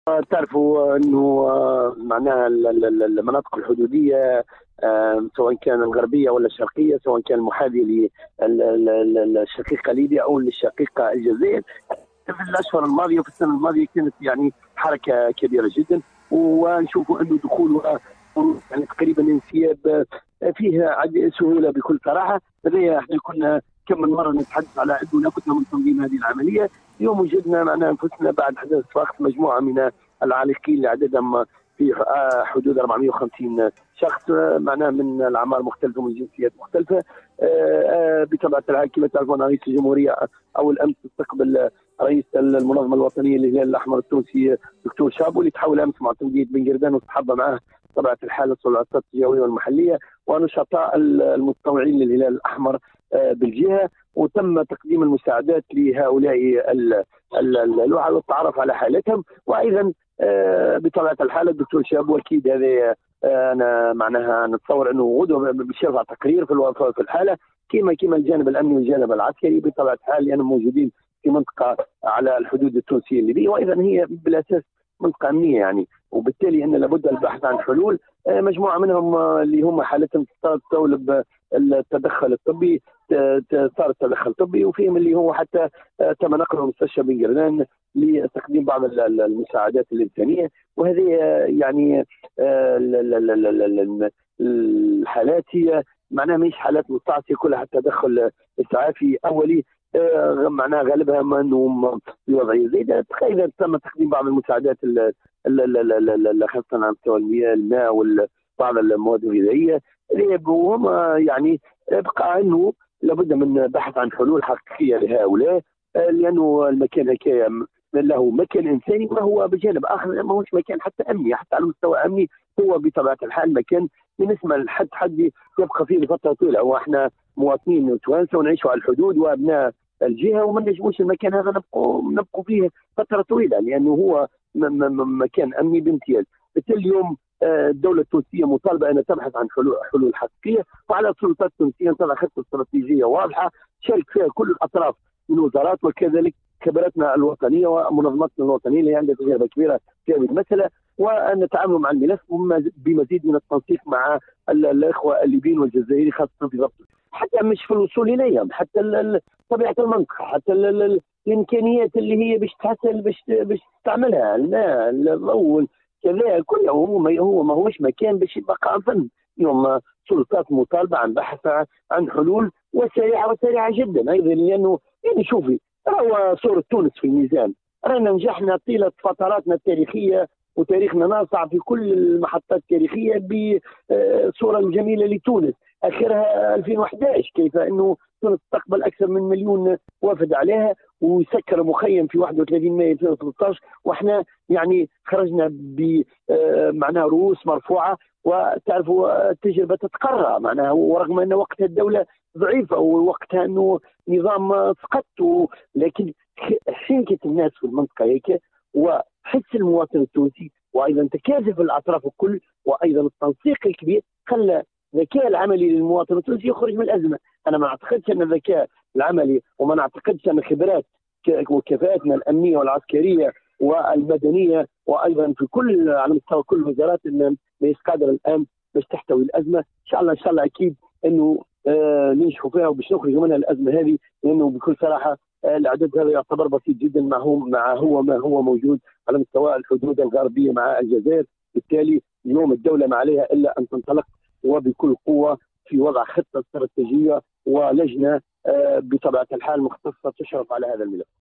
تعرفوا انه معناها المناطق الحدوديه، سواء كان الغربيه ولا الشرقيه، سواء كان المحاذيه للشقيقه ليبيا او للشقيقه الجزائر، في الاشهر الماضيه وفي السنه الماضيه كانت يعني حركه كبيره جدا، ونشوفوا انه دخولها يعني تقريبا انسياب فيها سهوله بكل صراحه. لدينا احنا كنا كم من مره نتحدث على انه لابد من تنظيم هذه العمليه. اليوم وجدنا معنا انفسنا بعد حدث فقط مجموعه من العالقين اللي عددهم في حدود 450 شخص، معناه من الاعمار المختلفه ومن جنسيات مختلفه. بطبيعه الحال كما تعرفون رئيس الجمهوريه اول امس استقبل رئيس المنظمه الوطنيه للهلال الاحمر التونسي دكتور شابو، اللي تحول امس مع تنظيم بن قردان وتحضر معه طبيعه الحال السلطات الجويه والمحليه ونشطاء المتطوعين للهلال الاحمر بالجهه، وتم تقديم المساعدات لهؤلاء الوعي والتعرف على حالتهم. وايضا بطبيعه الحال الدكتور شابو اكيد هذا انا معناها نتصور انه غدوه بيرفع تقرير في الحاله كما الجانب الامني والجانب العسكري بطبيعه الحال لانهم موجودين في منطقه على الحدود التونسيه الليبيه، وايضا هي بالاساس منطقه امنيه يعني، وبالتالي ان لابد البحث عن حلول. مجموعه منهم اللي هم حالتهم تستوجب التدخل الطبي، صار التدخل الطبي، وفيهم اللي هو حتى تم نقله مستشفى بن قردان لتقديم بعض المساعدات الانسانيه. وهذه يعني الحالات هي معناها مش حالات مستعصيه، كلها تدخل اسعافي اولي، معناها غالبها ما انهم في وضعيه زي اذا تم تقديم بعض المساعدات خاصه على مستوى الماء وبعض المواد الغذائيه، وهم يعني بقى انه لابد من بحث عن حلول حقيقيه لهؤلاء، لانه المكان هكايا له مكان انساني وهو بجانب اخر ما هوش مكان حتى امني، حتى على المستوى امني هو بطبيعه الحال مكان بالنسبه لحد يبقى فيه لفتره طويله، واحنا مواطنين توانسه ونعيشوا على الحدود وابناء الجهه وما نجموش المكان هذا نبقوا فيه فتره طويله، لانه هو مكان امني بامتياز. بالتالي اليوم الدوله التونسيه مطالبه ان تبحث عن حلول حقيقيه، وعلى السلطات التونسيه ان تضع خطه استراتيجيه واضحه تشارك فيها كل الاطراف من وزارات، وكذلك خبراتنا الوطنيه ومنظماتنا الوطنيه اللي عندها تجربه كبيره في هذه المساله، وان نتعامل مع الملف بمزيد من التنسيق مع الاخوه الليبيين والجزائريين خاصه في ضبط، حتى مش في الوصول اليهم، حتى طبيعه المنطقه، حتى الامكانيات اللي هي باش تحصل باش تستعملها، الماء، الضوء، كذا كله هو ما هوش مكان باش يبقى فن. اليوم سلطات مطالبه عن بحث عن حلول وسريعه جدا ايضا، لانه يعني شوفي هو صوره تونس في الميزان، رانا نجحنا طيله فتراتنا التاريخيه وتاريخنا ناصع في كل المحطات التاريخيه بصوره جميله لتونس، اخرها 2011 كيف انه تونس تستقبل اكثر من مليون وافد عليها وسكر مخيم في 31 مايو 2013، واحنا يعني خرجنا بمعناها رؤوس مرفوعه، وتعرفوا التجربه تتقرى معناها، ورغم ان وقتها الدوله ضعيفه ووقتها انه نظام سقط، لكن حنكت الناس في المنطقه هيك، وحس المواطن التونسي، وايضا تكاتف الاطراف الكل، وايضا التنسيق الكبير خلى الذكاء العملي للمواطن التونسي يخرج من الازمه. انا ما اعتقدش ان الذكاء العملي وما نعتقدش ان خبرات وكفاءتنا الامنيه والعسكريه والمدنيه وايضا في كل على مستوى كل الوزارات ان ليس قادر الان باش تحتوي الازمه. ان شاء الله اكيد انه ننجحوا فيها وباش نخرجوا منها الازمه هذه، لانه بكل صراحه العدد هذا يعتبر بسيط جدا مع ما هو موجود على مستوى الحدود الغربيه مع الجزائر. بالتالي اليوم الدوله ما عليها الا ان تنطلق وبكل قوه في وضع خطه استراتيجيه ولجنه بطبيعه الحال مختصه تشرف على هذا الملف.